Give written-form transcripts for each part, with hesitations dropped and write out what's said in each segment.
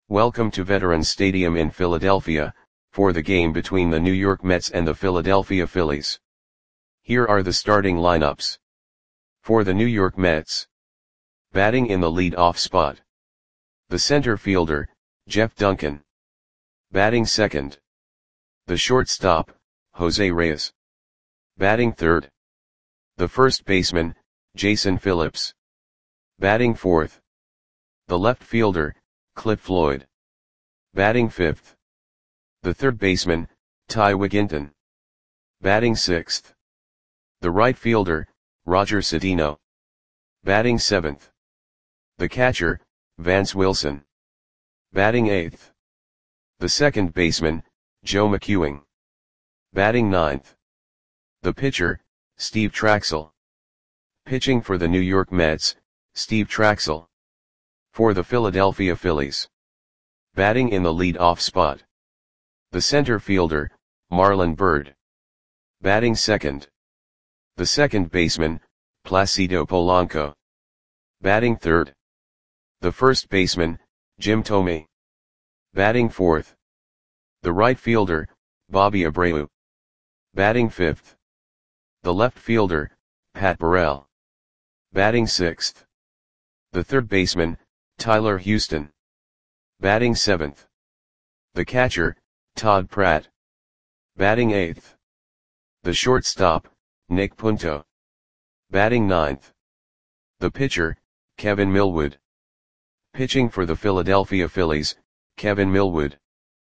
Welcome to Veterans Stadium in Philadelphia, for the game between the New York Mets and the Philadelphia Phillies. Here are the starting lineups. For the New York Mets. Batting in the lead-off spot. The center fielder, Jeff Duncan. Batting second. The shortstop, Jose Reyes. Batting third. The first baseman, Jason Phillips. Batting fourth. The left fielder, Cliff Floyd. Batting fifth. The third baseman, Ty Wigginton. Batting sixth. The right fielder, Roger Cedeno. Batting seventh. The catcher, Vance Wilson. Batting eighth. The second baseman, Joe McEwing. Batting ninth. The pitcher, Steve Trachsel. Pitching for the New York Mets, Steve Trachsel. For the Philadelphia Phillies. Batting in the lead-off spot. The center fielder, Marlon Byrd. Batting second. The second baseman, Placido Polanco. Batting third. The first baseman, Jim Thome. Batting fourth. The right fielder, Bobby Abreu. Batting fifth. The left fielder, Pat Burrell. Batting sixth. The third baseman, Tyler Houston. Batting seventh. The catcher, Todd Pratt. Batting eighth. The shortstop, Nick Punto. Batting ninth. The pitcher, Kevin Millwood. Pitching for the Philadelphia Phillies, Kevin Millwood.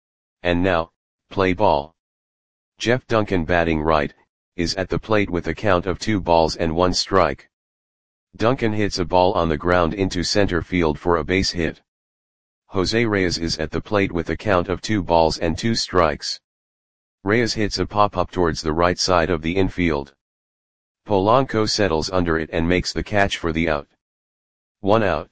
And now, play ball. Jeff Duncan, batting right, is at the plate with a count of 2 balls and 1 strike. Duncan hits a ball on the ground into center field for a base hit. Jose Reyes is at the plate with a count of 2 balls and 2 strikes. Reyes hits a pop-up towards the right side of the infield. Polanco settles under it and makes the catch for the out. 1 out.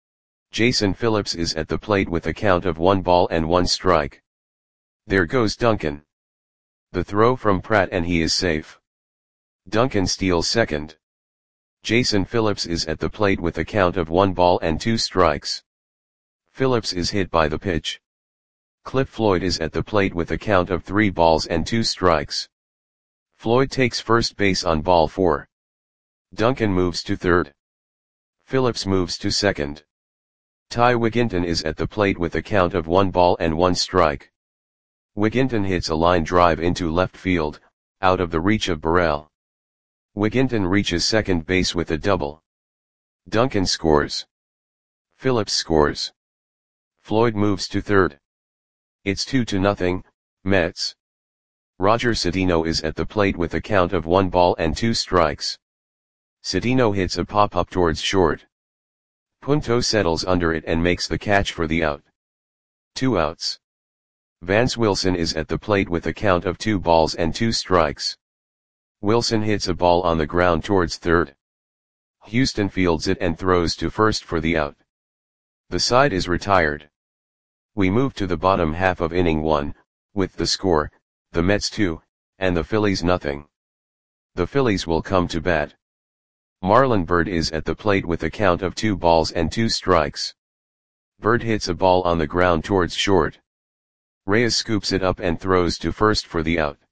Jason Phillips is at the plate with a count of 1 ball and 1 strike. There goes Duncan. The throw from Pratt and he is safe. Duncan steals second. Jason Phillips is at the plate with a count of 1 ball and 2 strikes. Phillips is hit by the pitch. Cliff Floyd is at the plate with a count of 3 balls and 2 strikes. Floyd takes first base on ball 4. Duncan moves to third. Phillips moves to second. Ty Wigginton is at the plate with a count of 1 ball and 1 strike. Wigginton hits a line drive into left field, out of the reach of Burrell. Wigginton reaches second base with a double. Duncan scores. Phillips scores. Floyd moves to third. It's 2-0, Mets. Roger Cedeno is at the plate with a count of 1 ball and 2 strikes. Cedeno hits a pop-up towards short. Punto settles under it and makes the catch for the out. 2 outs. Vance Wilson is at the plate with a count of 2 balls and 2 strikes. Wilson hits a ball on the ground towards third. Houston fields it and throws to first for the out. The side is retired. We move to the bottom half of inning 1, with the score, the Mets 2, and the Phillies 0. The Phillies will come to bat. Marlon Byrd is at the plate with a count of 2 balls and 2 strikes. Byrd hits a ball on the ground towards short. Reyes scoops it up and throws to first for the out.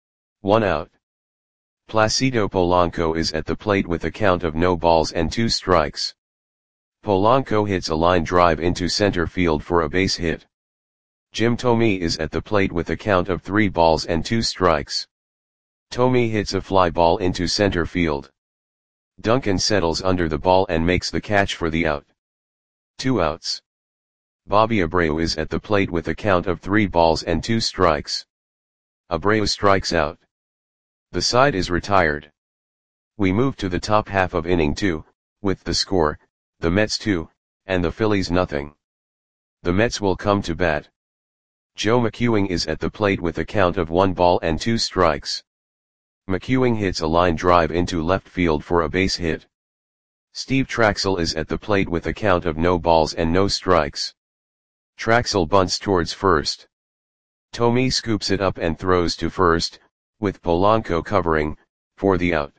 1 out. Placido Polanco is at the plate with a count of no balls and 2 strikes. Polanco hits a line drive into center field for a base hit. Jim Thome is at the plate with a count of 3 balls and 2 strikes. Thome hits a fly ball into center field. Duncan settles under the ball and makes the catch for the out. 2 outs. Bobby Abreu is at the plate with a count of 3 balls and 2 strikes. Abreu strikes out. The side is retired. We move to the top half of inning 2, with the score, the Mets 2, and the Phillies 0. The Mets will come to bat. Joe McEwing is at the plate with a count of 1 ball and 2 strikes. McEwing hits a line drive into left field for a base hit. Steve Trachsel is at the plate with a count of no balls and no strikes. Trachsel bunts towards first. Thome scoops it up and throws to first, with Polanco covering, for the out.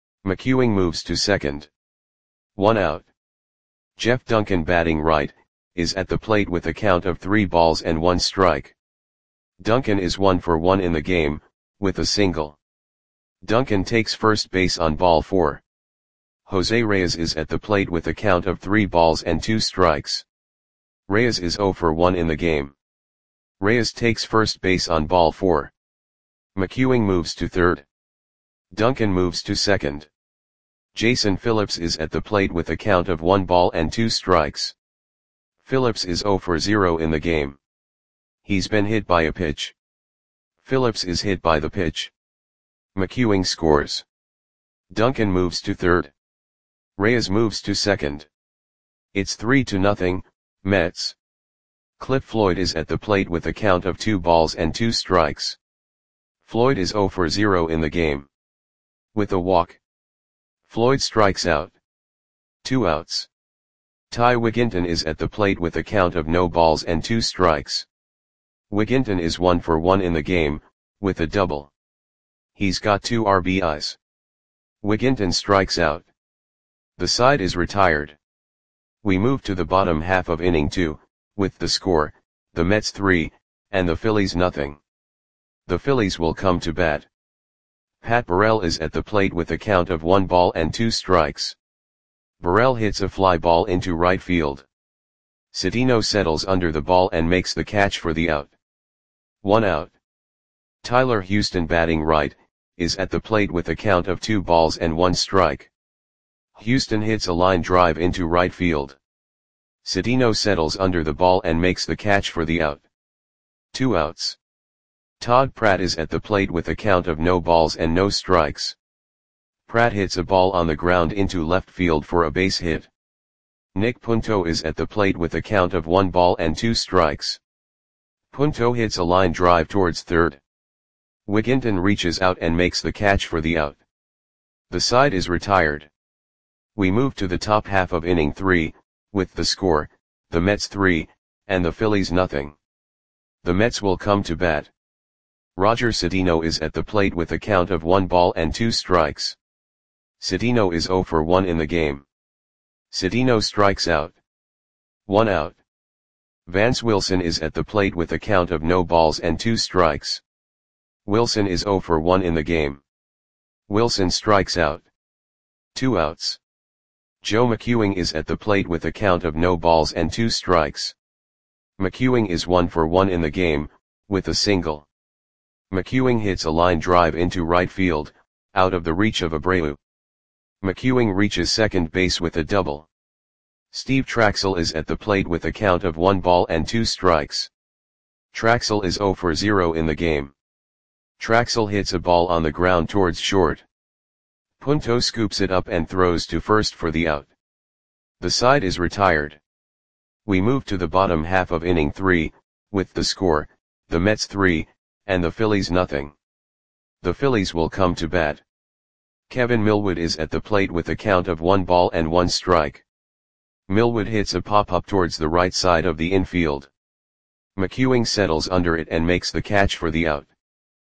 McEwing moves to second. 1 out. Jeff Duncan, batting right, is at the plate with a count of 3 balls and 1 strike. Duncan is 1 for 1 in the game, with a single. Duncan takes first base on ball 4. Jose Reyes is at the plate with a count of 3 balls and 2 strikes. Reyes is 0 for 1 in the game. Reyes takes first base on ball 4. McEwing moves to third. Duncan moves to second. Jason Phillips is at the plate with a count of 1 ball and 2 strikes. Phillips is 0 for 0 in the game. He's been hit by a pitch. Phillips is hit by the pitch. McEwing scores. Duncan moves to third. Reyes moves to second. It's 3-0, Mets. Cliff Floyd is at the plate with a count of 2 balls and 2 strikes. Floyd is 0 for 0 in the game. With a walk, Floyd strikes out. 2 outs. Ty Wigginton is at the plate with a count of no balls and 2 strikes. Wigginton is 1 for 1 in the game, with a double. He's got 2 RBIs. Wigginton strikes out. The side is retired. We move to the bottom half of inning 2, with the score, the Mets 3, and the Phillies nothing. The Phillies will come to bat. Pat Burrell is at the plate with a count of 1 ball and 2 strikes. Burrell hits a fly ball into right field. Cedeno settles under the ball and makes the catch for the out. 1 out. Tyler Houston, batting right, is at the plate with a count of 2 balls and 1 strike. Houston hits a line drive into right field. Cedeno settles under the ball and makes the catch for the out. 2 outs. Todd Pratt is at the plate with a count of no balls and no strikes. Pratt hits a ball on the ground into left field for a base hit. Nick Punto is at the plate with a count of 1 ball and 2 strikes. Punto hits a line drive towards third. Wigginton reaches out and makes the catch for the out. The side is retired. We move to the top half of inning 3, with the score, the Mets 3, and the Phillies nothing. The Mets will come to bat. Roger Cedeno is at the plate with a count of 1 ball and 2 strikes. Cedeno is 0 for 1 in the game. Cedeno strikes out. 1 out. Vance Wilson is at the plate with a count of no balls and 2 strikes. Wilson is 0 for 1 in the game. Wilson strikes out. 2 outs. Joe McEwing is at the plate with a count of no balls and 2 strikes. McEwing is 1 for 1 in the game, with a single. McEwing hits a line drive into right field, out of the reach of Abreu. McEwing reaches second base with a double. Steve Traxel is at the plate with a count of 1 ball and 2 strikes. Traxel is 0 for 0 in the game. Traxel hits a ball on the ground towards short. Punto scoops it up and throws to first for the out. The side is retired. We move to the bottom half of inning 3, with the score, the Mets 3, and the Phillies nothing. The Phillies will come to bat. Kevin Millwood is at the plate with a count of 1 ball and 1 strike. Millwood hits a pop-up towards the right side of the infield. McEwing settles under it and makes the catch for the out.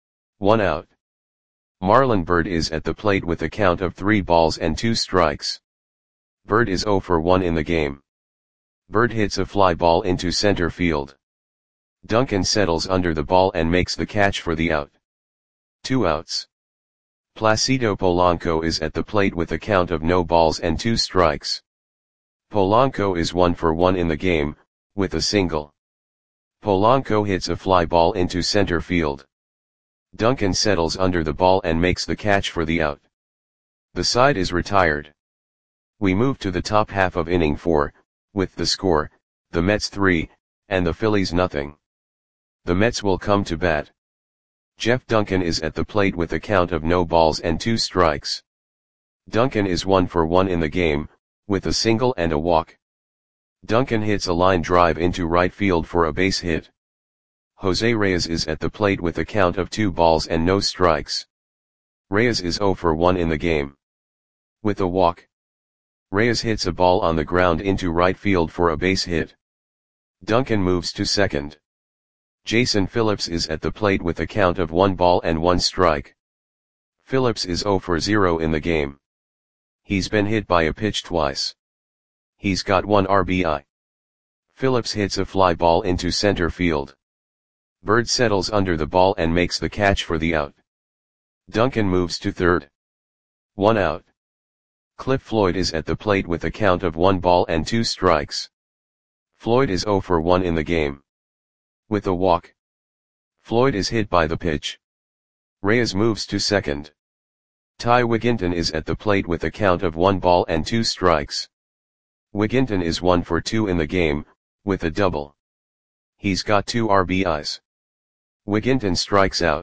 1 out. Marlon Byrd is at the plate with a count of 3 balls and 2 strikes. Byrd is 0 for 1 in the game. Byrd hits a fly ball into center field. Duncan settles under the ball and makes the catch for the out. 2 outs. Placido Polanco is at the plate with a count of no balls and 2 strikes. Polanco is 1 for 1 in the game, with a single. Polanco hits a fly ball into center field. Duncan settles under the ball and makes the catch for the out. The side is retired. We move to the top half of inning 4, with the score, the Mets 3, and the Phillies nothing. The Mets will come to bat. Jeff Duncan is at the plate with a count of no balls and 2 strikes. Duncan is 1 for 1 in the game, with a single and a walk. Duncan hits a line drive into right field for a base hit. Jose Reyes is at the plate with a count of 2 balls and no strikes. Reyes is 0 for 1 in the game. With a walk, Reyes hits a ball on the ground into right field for a base hit. Duncan moves to second. Jason Phillips is at the plate with a count of 1 ball and 1 strike. Phillips is 0 for 0 in the game. He's been hit by a pitch twice. He's got 1 RBI. Phillips hits a fly ball into center field. Bird settles under the ball and makes the catch for the out. Duncan moves to third. 1 out. Cliff Floyd is at the plate with a count of 1 ball and 2 strikes. Floyd is 0 for 1 in the game. With a walk. Floyd is hit by the pitch. Reyes moves to second. Ty Wigginton is at the plate with a count of 1 ball and 2 strikes. Wigginton is 1 for 2 in the game, with a double. He's got 2 RBIs. Wigginton strikes out.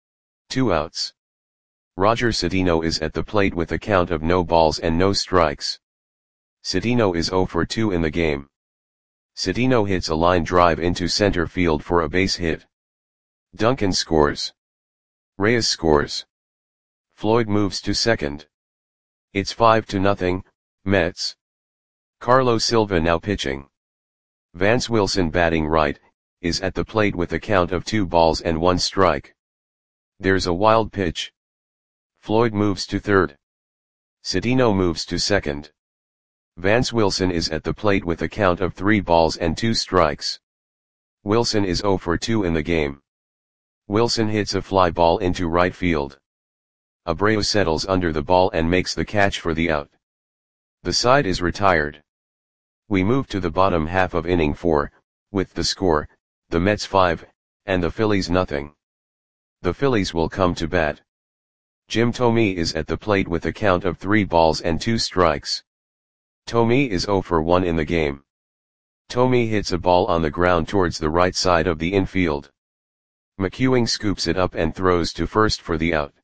2 outs. Roger Cedeno is at the plate with a count of no balls and no strikes. Cedeno is 0 for 2 in the game. Cedeno hits a line drive into center field for a base hit. Duncan scores. Reyes scores. Floyd moves to second. It's 5-0, Mets. Carlos Silva now pitching. Vance Wilson batting right, is at the plate with a count of 2 balls and 1 strike. There's a wild pitch. Floyd moves to third. Cedeno moves to second. Vance Wilson is at the plate with a count of 3 balls and 2 strikes. Wilson is 0 for 2 in the game. Wilson hits a fly ball into right field. Abreu settles under the ball and makes the catch for the out. The side is retired. We move to the bottom half of inning 4, with the score, the Mets 5, and the Phillies nothing. The Phillies will come to bat. Jim Thome is at the plate with a count of 3 balls and 2 strikes. Thome is 0 for 1 in the game. Thome hits a ball on the ground towards the right side of the infield. McEwing scoops it up and throws to first for the out.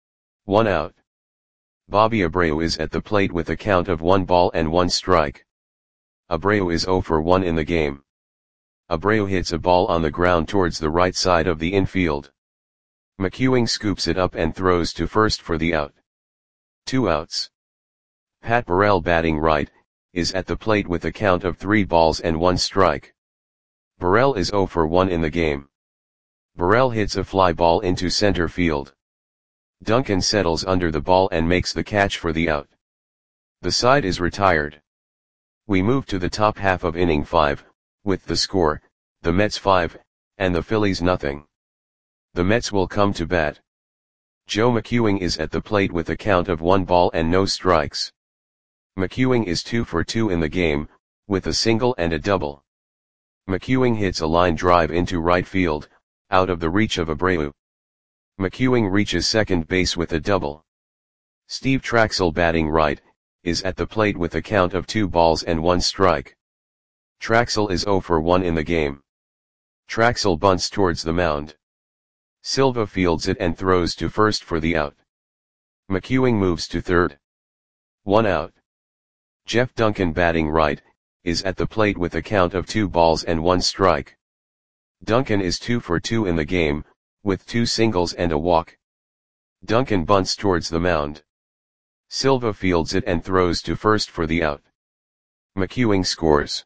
1 out. Bobby Abreu is at the plate with a count of 1 ball and 1 strike. Abreu is 0 for 1 in the game. Abreu hits a ball on the ground towards the right side of the infield. McEwing scoops it up and throws to first for the out. 2 outs. Pat Burrell batting right, is at the plate with a count of 3 balls and 1 strike. Burrell is 0 for 1 in the game. Burrell hits a fly ball into center field. Duncan settles under the ball and makes the catch for the out. The side is retired. We move to the top half of inning 5, with the score, the Mets 5, and the Phillies nothing. The Mets will come to bat. Joe McEwing is at the plate with a count of 1 ball and no strikes. McEwing is 2 for 2 in the game, with a single and a double. McEwing hits a line drive into right field, out of the reach of Abreu. McEwing reaches second base with a double. Steve Traxel batting right, is at the plate with a count of 2 balls and 1 strike. Traxel is 0 for 1 in the game. Traxel bunts towards the mound. Silva fields it and throws to first for the out. McEwing moves to third. 1 out. Jeff Duncan batting right, is at the plate with a count of 2 balls and 1 strike. Duncan is 2 for 2 in the game, with 2 singles and a walk. Duncan bunts towards the mound. Silva fields it and throws to first for the out. McEwing scores.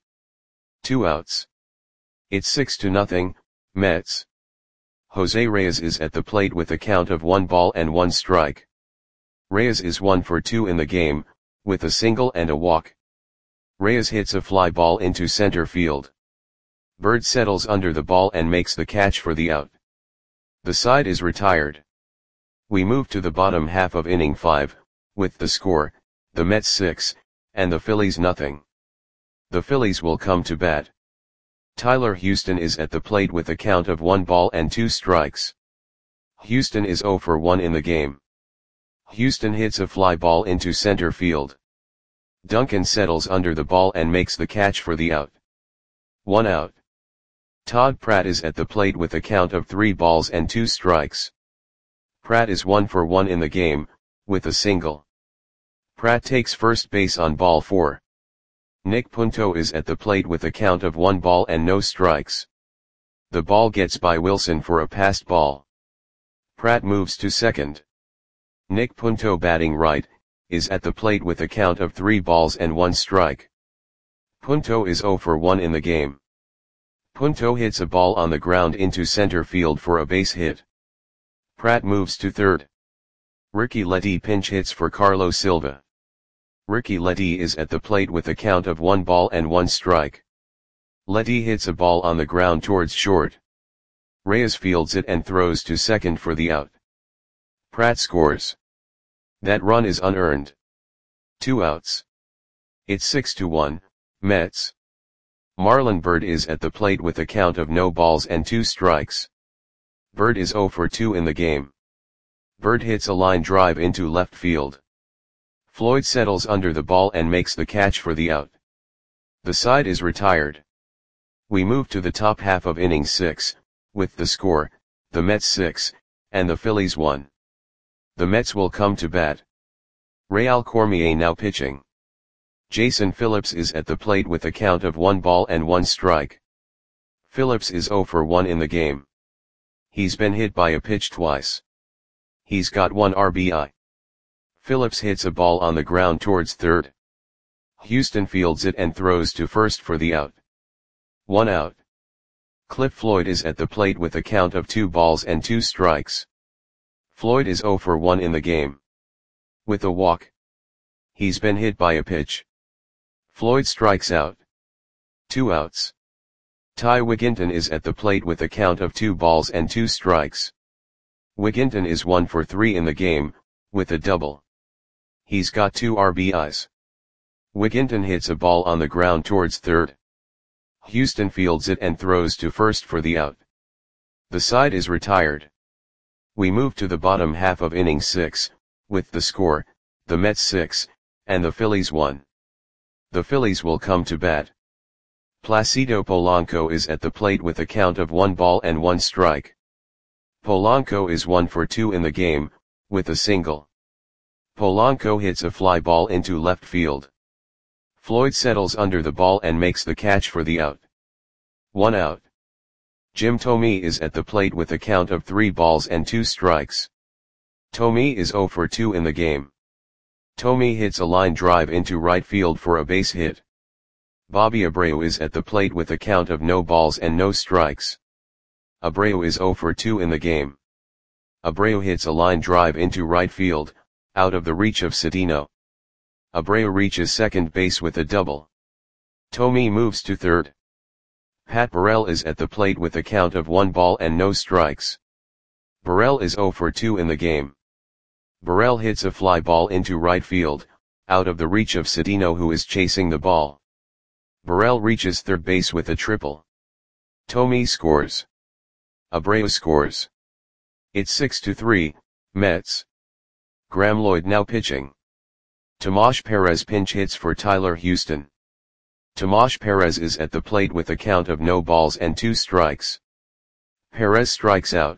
2 outs. It's 6-0, Mets. Jose Reyes is at the plate with a count of 1 ball and 1 strike. Reyes is 1 for 2 in the game, with a single and a walk. Reyes hits a fly ball into center field. Bird settles under the ball and makes the catch for the out. The side is retired. We move to the bottom half of inning 5, with the score, the Mets 6, and the Phillies nothing. The Phillies will come to bat. Tyler Houston is at the plate with a count of 1 ball and 2 strikes. Houston is 0 for 1 in the game. Houston hits a fly ball into center field. Duncan settles under the ball and makes the catch for the out. 1 out. Todd Pratt is at the plate with a count of 3 balls and 2 strikes. Pratt is 1 for 1 in the game, with a single. Pratt takes first base on ball 4. Nick Punto is at the plate with a count of 1 ball and no strikes. The ball gets by Wilson for a passed ball. Pratt moves to second. Nick Punto batting right, is at the plate with a count of 3 balls and 1 strike. Punto is 0 for 1 in the game. Punto hits a ball on the ground into center field for a base hit. Pratt moves to third. Ricky Letty pinch hits for Carlos Silva. Ricky Letty is at the plate with a count of 1 ball and 1 strike. Letty hits a ball on the ground towards short. Reyes fields it and throws to second for the out. Pratt scores. That run is unearned. 2 outs. It's 6-1, Mets. Marlon Byrd is at the plate with a count of no balls and 2 strikes. Byrd is 0 for 2 in the game. Byrd hits a line drive into left field. Floyd settles under the ball and makes the catch for the out. The side is retired. We move to the top half of inning 6, with the score, the Mets 6, and the Phillies 1. The Mets will come to bat. Real Cormier now pitching. Jason Phillips is at the plate with a count of 1 ball and 1 strike. Phillips is 0 for 1 in the game. He's been hit by a pitch twice. He's got 1 RBI. Phillips hits a ball on the ground towards third. Houston fields it and throws to first for the out. 1 out. Cliff Floyd is at the plate with a count of 2 balls and 2 strikes. Floyd is 0 for 1 in the game. With a walk. He's been hit by a pitch. Floyd strikes out. 2 outs. Ty Wigginton is at the plate with a count of 2 balls and 2 strikes. Wigginton is 1 for 3 in the game, with a double. He's got 2 RBIs. Wigginton hits a ball on the ground towards third. Houston fields it and throws to first for the out. The side is retired. We move to the bottom half of inning 6, with the score, the Mets 6, and the Phillies 1. The Phillies will come to bat. Placido Polanco is at the plate with a count of 1 ball and 1 strike. Polanco is 1 for 2 in the game, with a single. Polanco hits a fly ball into left field. Floyd settles under the ball and makes the catch for the out. 1 out. Jim Thome is at the plate with a count of 3 balls and 2 strikes. Thome is 0 for 2 in the game. Thome hits a line drive into right field for a base hit. Bobby Abreu is at the plate with a count of no balls and no strikes. Abreu is 0 for 2 in the game. Abreu hits a line drive into right field, out of the reach of Cedeno. Abreu reaches second base with a double. Thome moves to third. Pat Burrell is at the plate with a count of 1 ball and no strikes. Burrell is 0 for 2 in the game. Burrell hits a fly ball into right field, out of the reach of Cedeno who is chasing the ball. Burrell reaches third base with a triple. Thome scores. Abreu scores. It's 6-3, Mets. Graham Lloyd now pitching. Tomas Perez pinch hits for Tyler Houston. Tomas Perez is at the plate with a count of no balls and 2 strikes. Perez strikes out.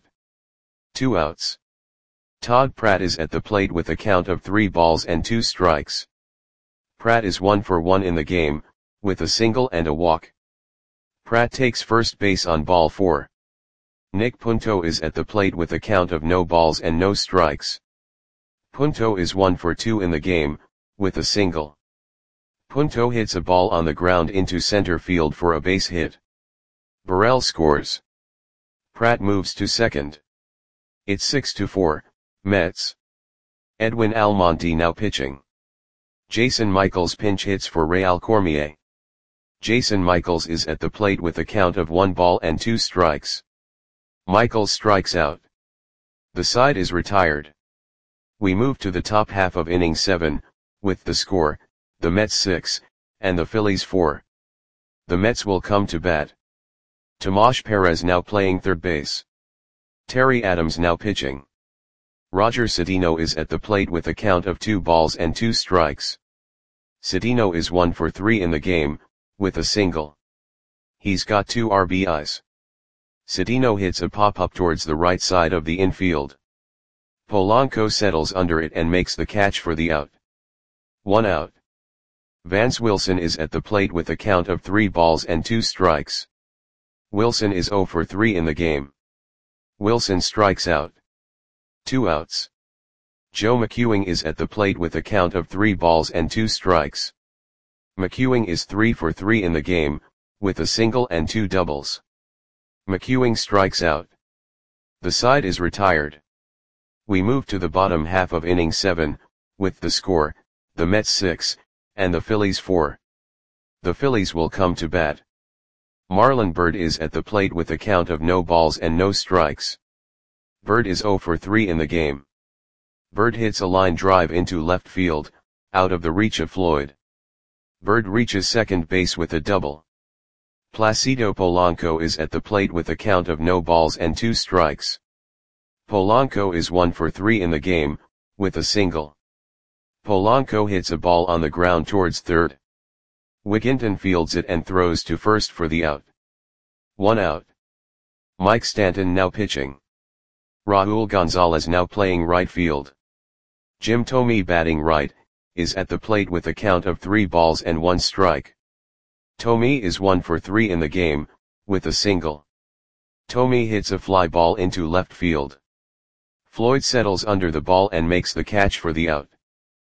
2 outs. Todd Pratt is at the plate with a count of 3 balls and 2 strikes. Pratt is 1 for 1 in the game, with a single and a walk. Pratt takes first base on ball 4. Nick Punto is at the plate with a count of no balls and no strikes. Punto is 1 for 2 in the game, with a single. Punto hits a ball on the ground into center field for a base hit. Burrell scores. Pratt moves to second. It's 6-4, Mets. Edwin Almonte now pitching. Jason Michaels pinch hits for Real Cormier. Jason Michaels is at the plate with a count of 1 ball and 2 strikes. Michaels strikes out. The side is retired. We move to the top half of inning 7, with the score, the Mets 6, and the Phillies 4. The Mets will come to bat. Tomas Perez now playing third base. Terry Adams now pitching. Roger Cedeno is at the plate with a count of 2 balls and 2 strikes. Cedeno is 1 for 3 in the game, with a single. He's got 2 RBIs. Cedeno hits a pop-up towards the right side of the infield. Polanco settles under it and makes the catch for the out. 1 out. Vance Wilson is at the plate with a count of 3 balls and 2 strikes. Wilson is 0 for 3 in the game. Wilson strikes out. 2 outs. Joe McEwing is at the plate with a count of 3 balls and 2 strikes. McEwing is 3 for 3 in the game, with a single and 2 doubles. McEwing strikes out. The side is retired. We move to the bottom half of inning 7, with the score, the Mets 6, and the Phillies 4. The Phillies will come to bat. Marlon Byrd is at the plate with a count of no balls and no strikes. Byrd is 0 for 3 in the game. Byrd hits a line drive into left field, out of the reach of Floyd. Byrd reaches second base with a double. Placido Polanco is at the plate with a count of no balls and 2 strikes. Polanco is 1 for 3 in the game, with a single. Polanco hits a ball on the ground towards third. Wigginton fields it and throws to first for the out. 1 out. Mike Stanton now pitching. Raul Gonzalez now playing right field. Jim Thome batting right, is at the plate with a count of 3 balls and 1 strike. Thome is 1 for 3 in the game, with a single. Thome hits a fly ball into left field. Floyd settles under the ball and makes the catch for the out.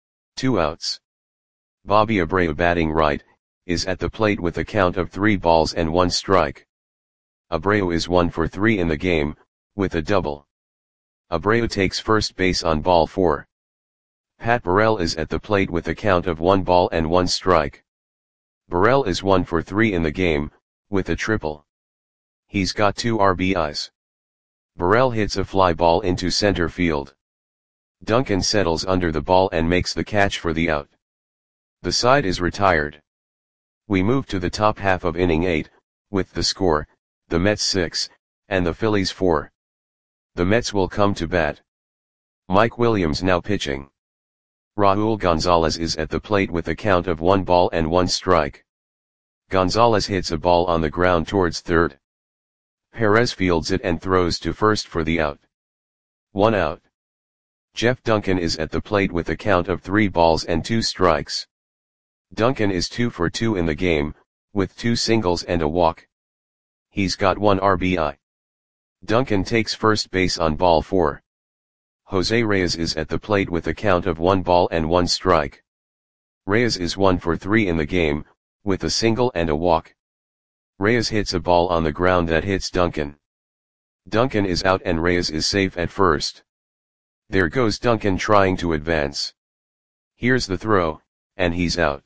2 outs. Bobby Abreu batting right, is at the plate with a count of 3 balls and 1 strike. Abreu is 1 for 3 in the game, with a double. Abreu takes first base on ball 4. Pat Burrell is at the plate with a count of 1 ball and 1 strike. Burrell is 1 for 3 in the game, with a triple. He's got 2 RBIs. Burrell hits a fly ball into center field. Duncan settles under the ball and makes the catch for the out. The side is retired. We move to the top half of inning 8, with the score, the Mets 6, and the Phillies 4. The Mets will come to bat. Mike Williams now pitching. Raul Gonzalez is at the plate with a count of 1 ball and 1 strike. Gonzalez hits a ball on the ground towards third. Perez fields it and throws to first for the out. 1 out. Jeff Duncan is at the plate with a count of 3 balls and 2 strikes. Duncan is 2 for 2 in the game, with 2 singles and a walk. He's got 1 RBI. Duncan takes first base on ball 4. Jose Reyes is at the plate with a count of 1 ball and 1 strike. Reyes is 1 for 3 in the game, with a single and a walk. Reyes hits a ball on the ground that hits Duncan. Duncan is out and Reyes is safe at first. There goes Duncan trying to advance. Here's the throw, and he's out.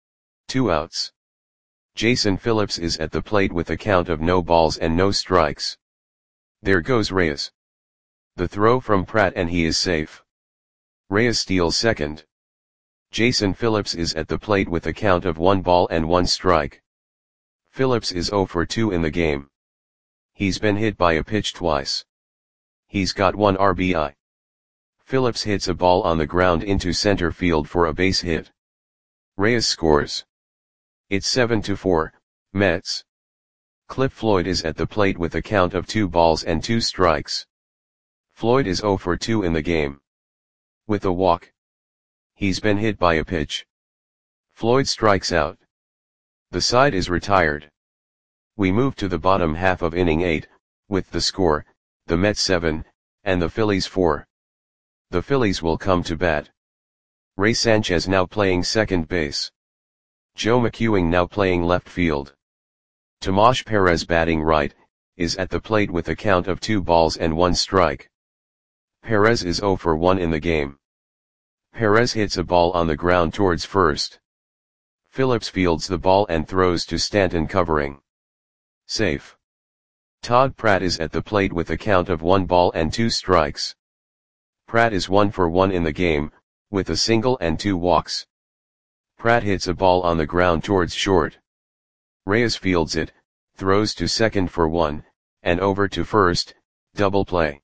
2 outs. Jason Phillips is at the plate with a count of no balls and no strikes. There goes Reyes. The throw from Pratt and he is safe. Reyes steals second. Jason Phillips is at the plate with a count of 1 ball and 1 strike. Phillips is 0 for 2 in the game. He's been hit by a pitch twice. He's got 1 RBI. Phillips hits a ball on the ground into center field for a base hit. Reyes scores. It's 7-4, Mets. Cliff Floyd is at the plate with a count of 2 balls and 2 strikes. Floyd is 0 for 2 in the game. With a walk. He's been hit by a pitch. Floyd strikes out. The side is retired. We move to the bottom half of inning 8, with the score, the Mets 7, and the Phillies 4. The Phillies will come to bat. Ray Sanchez now playing second base. Joe McEwing now playing left field. Tomas Perez batting right, is at the plate with a count of 2 balls and 1 strike. Perez is 0 for 1 in the game. Perez hits a ball on the ground towards first. Phillips fields the ball and throws to Stanton covering. Safe. Todd Pratt is at the plate with a count of 1 ball and 2 strikes. Pratt is 1 for 1 in the game, with a single and 2 walks. Pratt hits a ball on the ground towards short. Reyes fields it, throws to second for 1, and over to first, double play.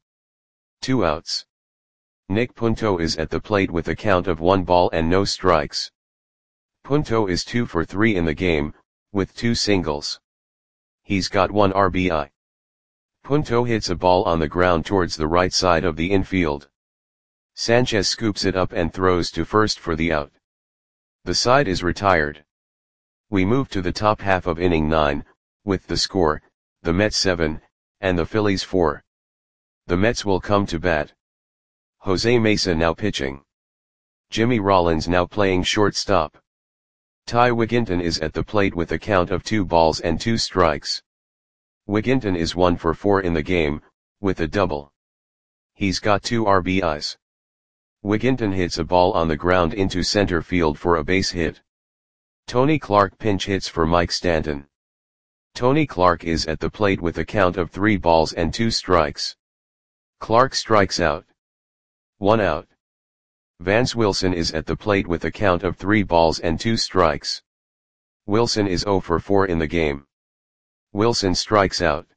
2 outs. Nick Punto is at the plate with a count of 1 ball and no strikes. Punto is 2 for 3 in the game, with 2 singles. He's got 1 RBI. Punto hits a ball on the ground towards the right side of the infield. Sanchez scoops it up and throws to first for the out. The side is retired. We move to the top half of inning 9, with the score, the Mets 7, and the Phillies 4. The Mets will come to bat. Jose Mesa now pitching. Jimmy Rollins now playing shortstop. Ty Wigginton is at the plate with a count of 2 balls and 2 strikes. Wigginton is 1 for 4 in the game, with a double. He's got 2 RBIs. Wigginton hits a ball on the ground into center field for a base hit. Tony Clark pinch hits for Mike Stanton. Tony Clark is at the plate with a count of 3 balls and 2 strikes. Clark strikes out. 1 out. Vance Wilson is at the plate with a count of 3 balls and 2 strikes. Wilson is 0 for 4 in the game. Wilson strikes out.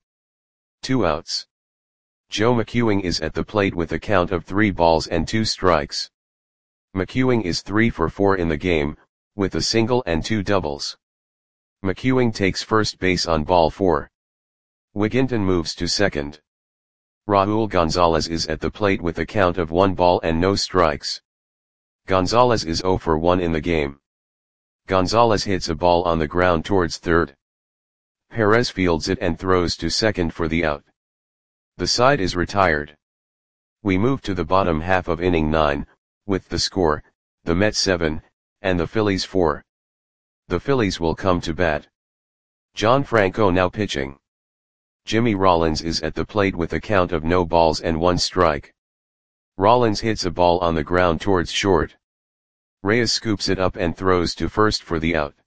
2 outs. Joe McEwing is at the plate with a count of 3 balls and 2 strikes. McEwing is 3 for 4 in the game, with a single and 2 doubles. McEwing takes first base on ball 4. Wigginton moves to second. Raul Gonzalez is at the plate with a count of 1 ball and no strikes. Gonzalez is 0 for 1 in the game. Gonzalez hits a ball on the ground towards third. Perez fields it and throws to second for the out. The side is retired. We move to the bottom half of inning 9, with the score, the Mets 7, and the Phillies 4. The Phillies will come to bat. John Franco now pitching. Jimmy Rollins is at the plate with a count of no balls and 1 strike. Rollins hits a ball on the ground towards short. Reyes scoops it up and throws to first for the out.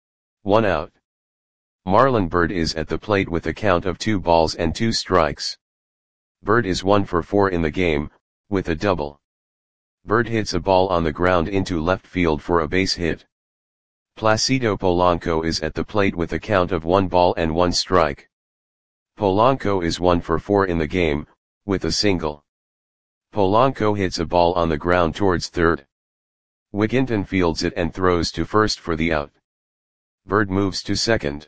1 out. Marlon Byrd is at the plate with a count of 2 balls and 2 strikes. Byrd is 1 for 4 in the game, with a double. Byrd hits a ball on the ground into left field for a base hit. Placido Polanco is at the plate with a count of 1 ball and 1 strike. Polanco is 1 for 4 in the game, with a single. Polanco hits a ball on the ground towards third. Wigginton fields it and throws to first for the out. Byrd moves to second.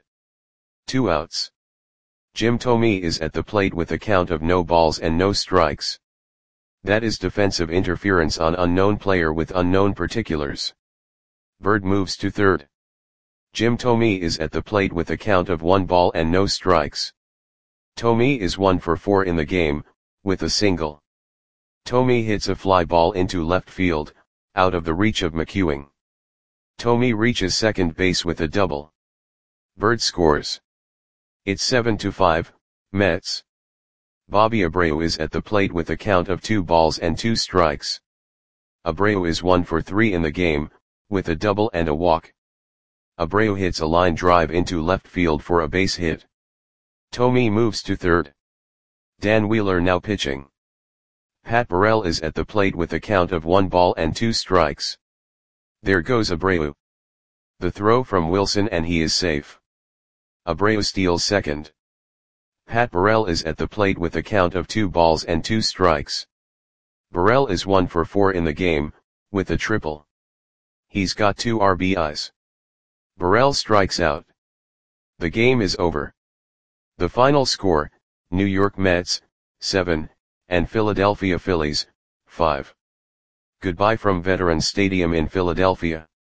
2 outs. Jim Thome is at the plate with a count of no balls and no strikes. That is defensive interference on unknown player with unknown particulars. Byrd moves to third. Jim Thome is at the plate with a count of 1 ball and no strikes. Thome is 1 for 4 in the game, with a single. Thome hits a fly ball into left field, out of the reach of McEwing. Thome reaches second base with a double. Byrd scores. It's 7-5, Mets. Bobby Abreu is at the plate with a count of 2 balls and 2 strikes. Abreu is 1 for 3 in the game, with a double and a walk. Abreu hits a line drive into left field for a base hit. Thome moves to third. Dan Wheeler now pitching. Pat Burrell is at the plate with a count of 1 ball and 2 strikes. There goes Abreu. The throw from Wilson and he is safe. Abreu steals second. Pat Burrell is at the plate with a count of 2 balls and 2 strikes. Burrell is 1 for 4 in the game, with a triple. He's got 2 RBIs. Burrell strikes out. The game is over. The final score, New York Mets, 7, and Philadelphia Phillies, 5. Goodbye from Veterans Stadium in Philadelphia.